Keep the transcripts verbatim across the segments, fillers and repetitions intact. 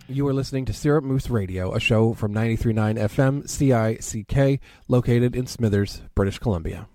You are listening to Syrup Moose Radio, a show from ninety-three point nine F M C I C K, located in Smithers, British Columbia.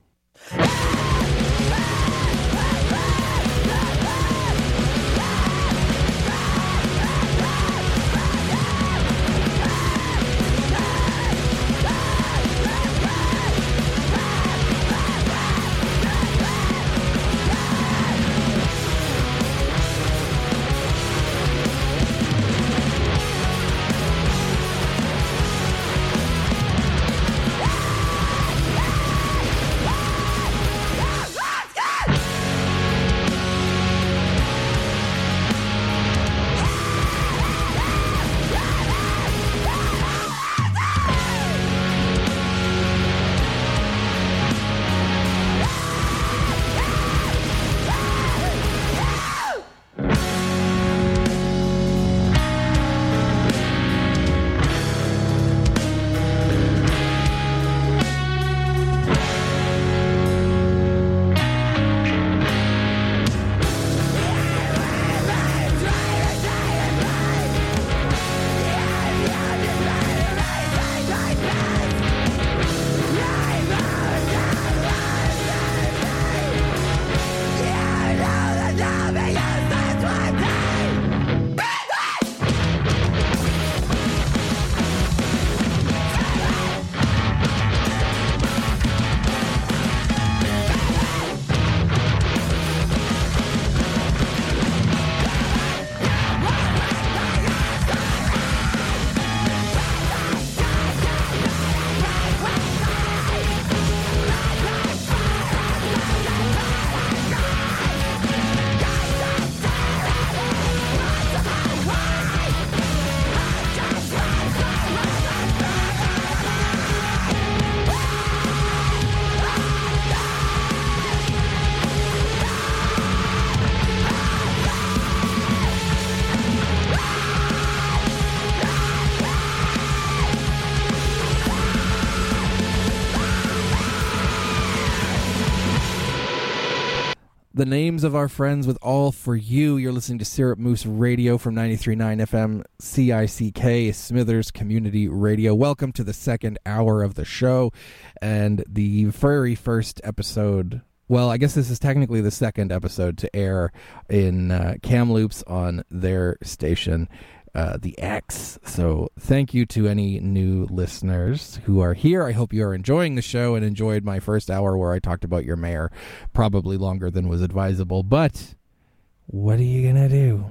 The names of our friends with All For You. You're listening to Syrup Moose Radio from ninety-three point nine F M C I C K, Smithers Community Radio. Welcome to the second hour of the show and the very first episode. Well, I guess this is technically the second episode to air in uh, Kamloops on their station, uh, The X. So thank you to any new listeners who are here. I hope you are enjoying the show and enjoyed my first hour where I talked about your mayor, probably longer than was advisable. But what are you going to do?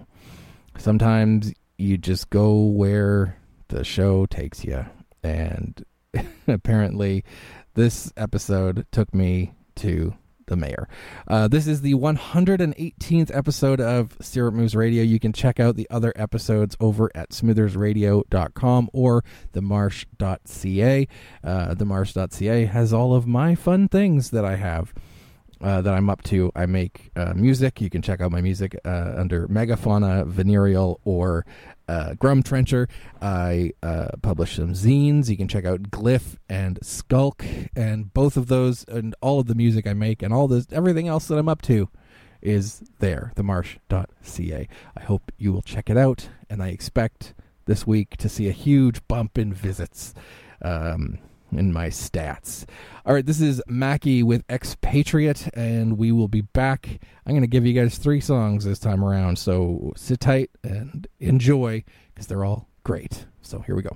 Sometimes you just go where the show takes you. And apparently this episode took me to the mayor. Uh, this is the one hundred eighteenth episode of Syrup Moose Radio. You can check out the other episodes over at smithers radio dot com or the marsh dot c a. Uh, the marsh dot c a has all of my fun things that I have. Uh, that I'm up to. I make uh, music. You can check out my music uh, under Megafauna, Venereal, or uh, Grum Trencher. I uh, publish some zines. You can check out Glyph and Skulk, and both of those and all of the music I make and all this, everything else that I'm up to is there, the marsh dot c a. I hope you will check it out, and I expect this week to see a huge bump in visits. Um... in my stats. All right, this is Mackie with Expatriate, and we will be back. I'm going to give you guys three songs this time around, so sit tight and enjoy, because they're all great. So here we go.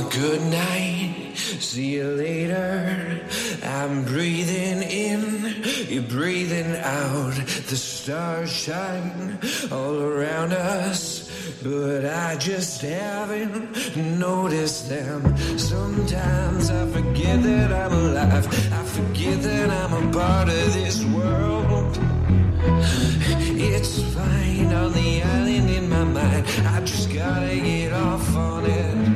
good night, see you later. I'm breathing in, you're breathing out. The stars shine all around us, but I just haven't noticed them. Sometimes I forget that I'm alive, I forget that I'm a part of this world. It's fine on the island in my mind, I just gotta get off on it.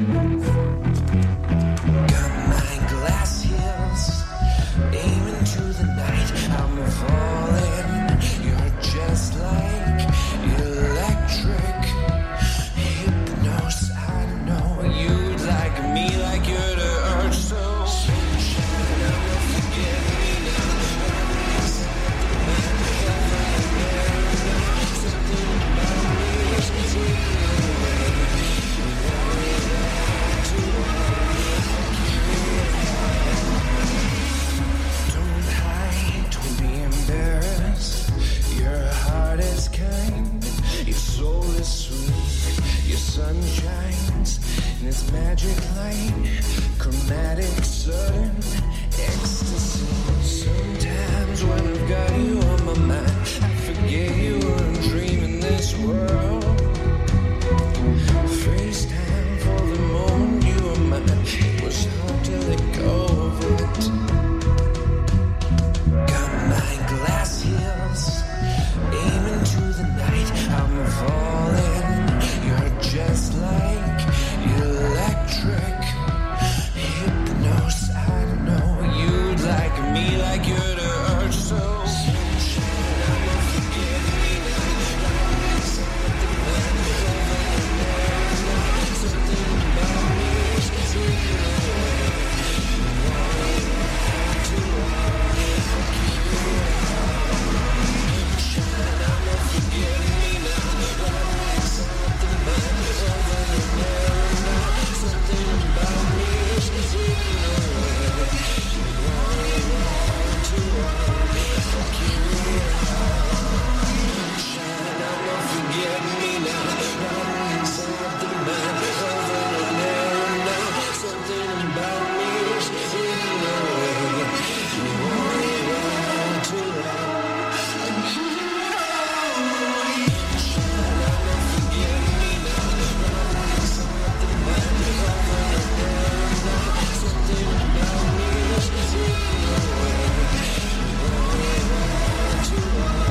Got my glass heels, aiming to the night, I'm falling. You're just like electric hypnosis. I know you'd like me like you're the earth, so sunshine, never forget me now. Something about me is taking Don't hide, don't be embarrassed. Your heart is kind, your soul is sweet. Your sun shines in its magic light, chromatic, sudden ecstasy. Sometimes when I've got you on my mind, I forget you and dream in this world. First time for the moment you were mine, it was hard to let go of it. Got my glass heels, aiming to the night, I'm falling. You're just like electric hypnosis. I know you'd like me like you're the earth, so sunshine, never forget me now. Something about me, something about me is taking away. Sunshine, never forget me now. Something about me over the mirror now. Something about me is taking away. You want it all to Sunshine, never forget me now. Something about me over the mirror now. Something about me is taking away. You want it all to Sunshine, never forget me now. Something about me over the mirror now. Something about me is taking away. You want it all to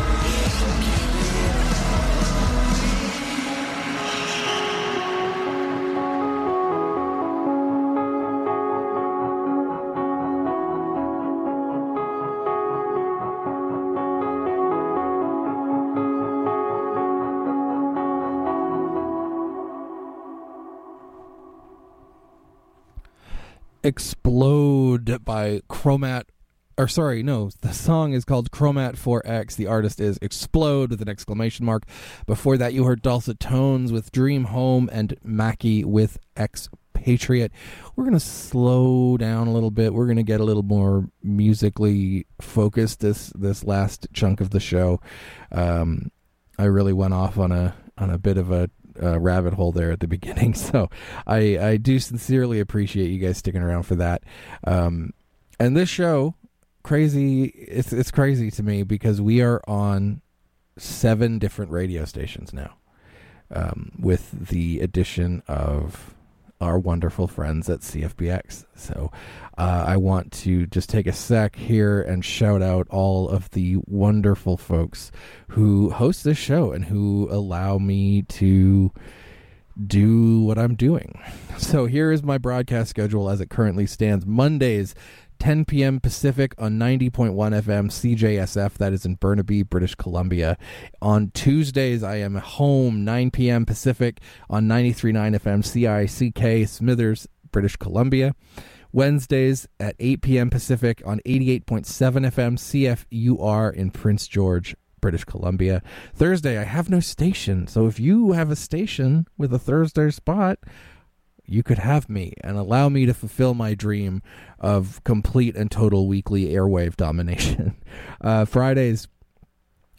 Explode by Chromat, or sorry, no, the song is called Chromat four X. The artist is Explode with an exclamation mark. Before that, you heard Dulcet Tones with Dream Home and Mackie with Expatriate. We're going to slow down a little bit. We're going to get a little more musically focused this this last chunk of the show. Um, I really went off on a on a bit of a Uh, rabbit hole there at the beginning, so I, I do sincerely appreciate you guys sticking around for that. Um, and this show, crazy, it's it's crazy to me because we are on seven different radio stations now, um, with the addition of our wonderful friends at C F B X. So uh, I want to just take a sec here and shout out all of the wonderful folks who host this show and who allow me to do what I'm doing. So here is my broadcast schedule as it currently stands. Mondays, ten p.m. Pacific on ninety point one F M C J S F, that is in Burnaby, British Columbia. On Tuesdays, I am home, nine p.m. Pacific on ninety-three point nine F M C I C K, Smithers, British Columbia. Wednesdays at eight p.m. Pacific on eighty-eight point seven F M C F U R in Prince George, British Columbia. Thursday, I have no station, so if you have a station with a Thursday spot, you could have me and allow me to fulfill my dream of complete and total weekly airwave domination. Uh, Fridays,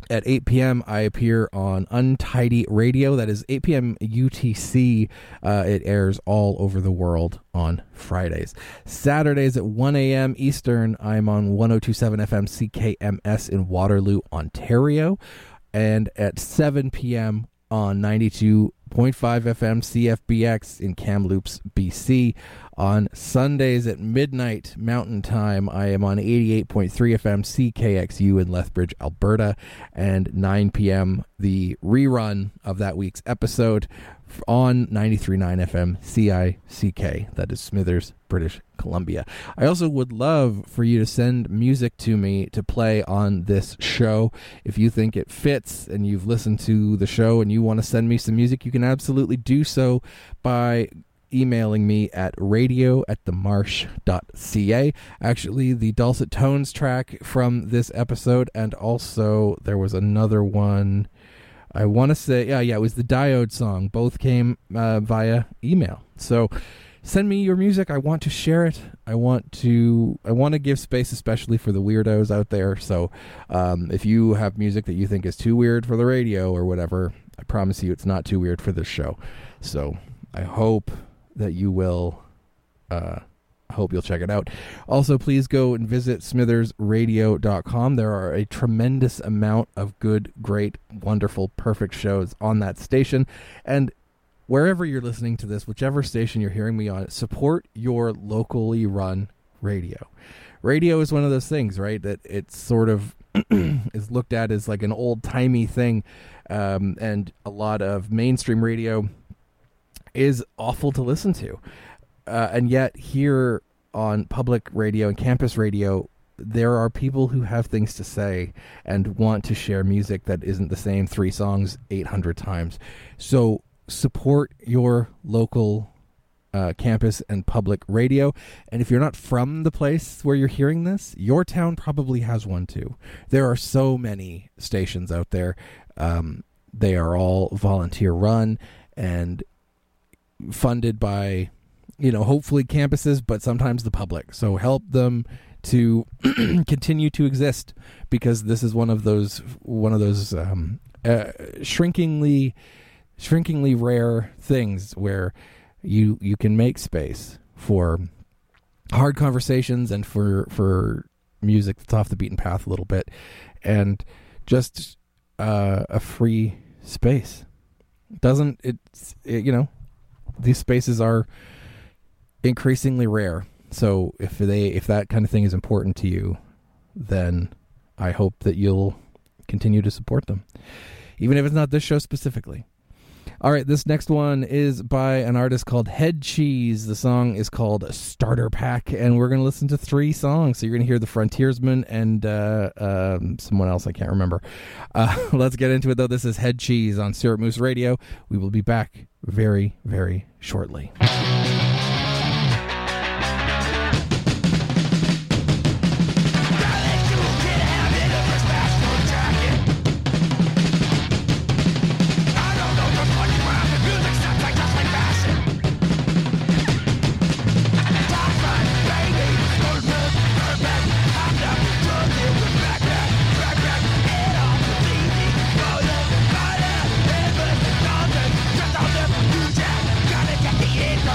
At eight p.m., I appear on Untidy Radio. That is eight p.m. U T C. Uh, it airs all over the world on Fridays. Saturdays at one a.m. Eastern, I'm on one oh two point seven F M C K M S in Waterloo, Ontario. And at seven p.m. on ninety-two point five F M C F B X in Kamloops, B C. On Sundays at midnight Mountain Time, I am on eighty-eight point three F M C K X U in Lethbridge, Alberta. And nine p.m., the rerun of that week's episode on ninety-three point nine F M C I C K. That is Smithers, British Columbia. I also would love for you to send music to me to play on this show. If you think it fits and you've listened to the show and you want to send me some music, you can absolutely do so by emailing me at radio at the marsh dot c a. Actually, the Dulcet Tones track from this episode, and also there was another one, I want to say, yeah, yeah, it was the Diode song. Both came uh, via email. So send me your music. I want to share it. I want to I want to give space, especially for the weirdos out there. So um, if you have music that you think is too weird for the radio or whatever, I promise you it's not too weird for this show. So I hope that you will uh I hope you'll check it out. Also, please go and visit smithers radio dot com. There are a tremendous amount of good, great, wonderful, perfect shows on that station. And wherever you're listening to this, whichever station you're hearing me on, support your locally run radio. Radio is one of those things, right, that it's sort of is looked at as like an old-timey thing, um, and a lot of mainstream radio is awful to listen to. Uh, and yet here on public radio and campus radio, there are people who have things to say and want to share music that isn't the same three songs eight hundred times. So support your local uh, campus and public radio. And if you're not from the place where you're hearing this, your town probably has one too. There are so many stations out there. Um, they are all volunteer run and funded by, you know, hopefully campuses, but sometimes the public. So help them to continue to exist, because this is one of those one of those um, uh, shrinkingly shrinkingly rare things where you you can make space for hard conversations and for for music that's off the beaten path a little bit, and just uh, a free space. Doesn't it's it, you know, these spaces are increasingly rare. So if they if that kind of thing is important to you, then I hope that you'll continue to support them, even if it's not this show specifically. All right, this next one is by an artist called Head Cheese. The song is called Starter Pack, and we're going to listen to three songs. So you're going to hear The Frontiersman and uh, um, someone else I can't remember. Uh, let's get into it, though. This is Head Cheese on Syrup Moose Radio. We will be back very, very shortly. Gotta get the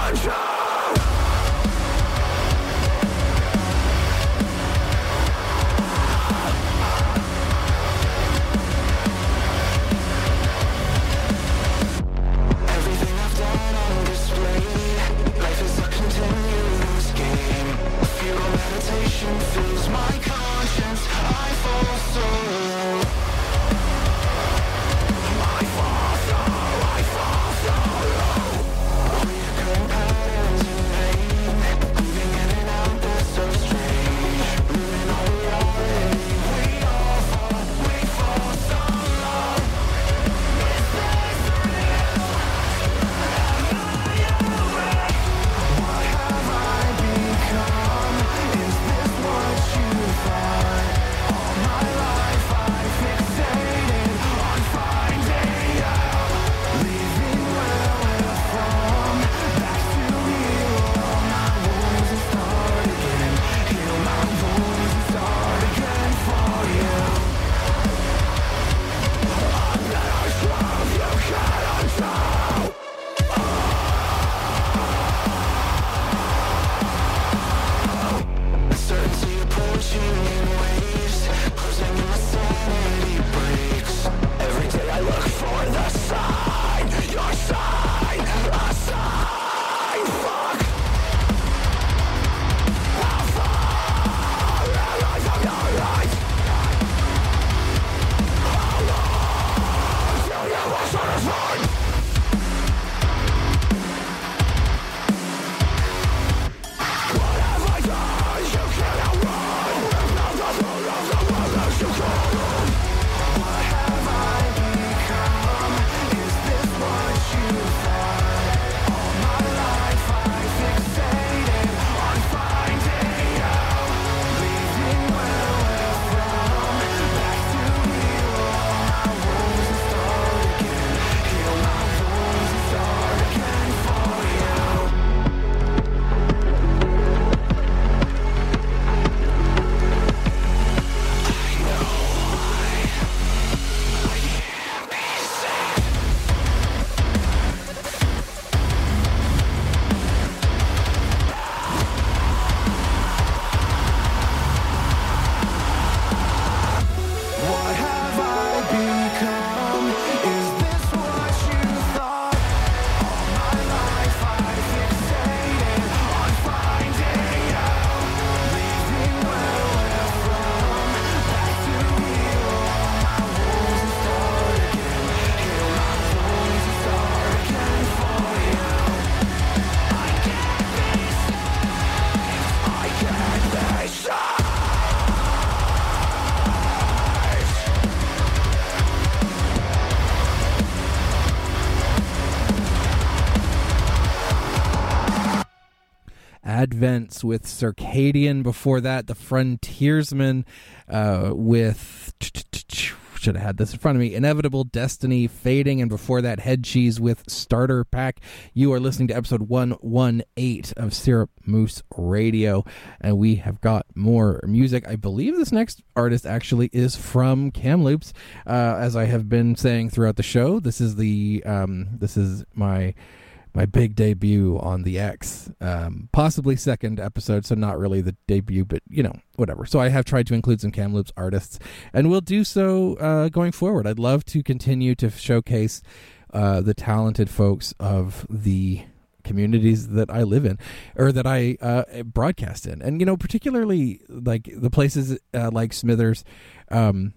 Advents with Circadian. Before that, The Frontiersmen uh, with... Should have had this in front of me. Inevitable Destiny, Fading, and before that, Head Cheese with Starter Pack. You are listening to episode one eighteen of Syrup Moose Radio, and we have got more music. I believe this next artist actually is from Kamloops. Uh, as I have been saying throughout the show, this is the um, this is my my big debut on the X, um, possibly second episode, so not really the debut, but, you know, whatever. So I have tried to include some Kamloops artists, and will do so uh, going forward. I'd love to continue to showcase uh, the talented folks of the communities that I live in, or that I uh, broadcast in. And, you know, particularly, like, the places uh, like Smithers. Um,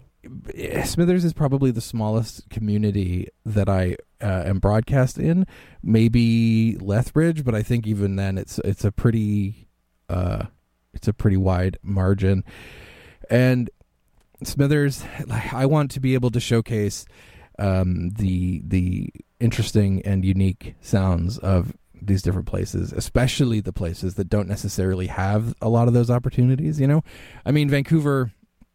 Smithers is probably the smallest community that I uh, am broadcast in. Maybe Lethbridge, but I think even then it's it's a pretty uh, it's a pretty wide margin. And Smithers, like, I want to be able to showcase um, the the interesting and unique sounds of these different places, especially the places that don't necessarily have a lot of those opportunities. You know, I mean, Vancouver.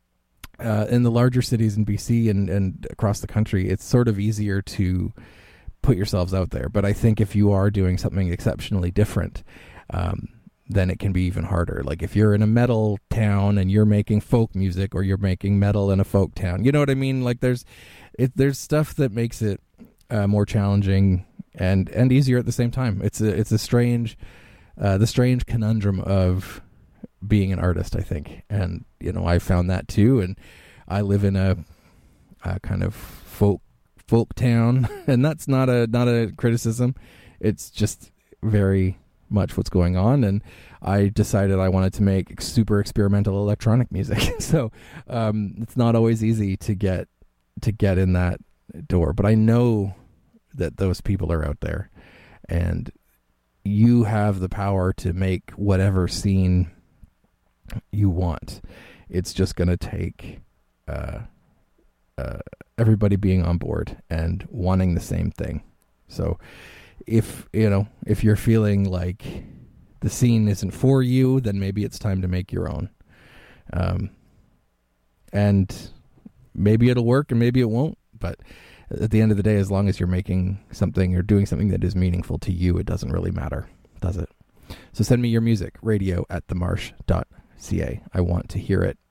Uh, in the larger cities in B C and, and across the country, it's sort of easier to put yourselves out there. But I think if you are doing something exceptionally different, um, then it can be even harder. Like if you're in a metal town and you're making folk music, or you're making metal in a folk town, you know what I mean? Like there's it, there's stuff that makes it uh, more challenging and and easier at the same time. It's a it's a strange, uh, the strange conundrum of being an artist, I think. And you know, I found that too. And I live in a, a kind of folk folk town, and that's not a not a criticism. It's just very much what's going on, and I decided I wanted to make super experimental electronic music. So um, it's not always easy to get to get in that door, but I know that those people are out there, and you have the power to make whatever scene you want. It's just going to take uh, uh, everybody being on board and wanting the same thing. So if, you know, if you're feeling like the scene isn't for you, then maybe it's time to make your own. Um, and maybe it'll work and maybe it won't. But at the end of the day, as long as you're making something or doing something that is meaningful to you, it doesn't really matter, does it? So send me your music, radio at the marsh dot c a. I want to hear it.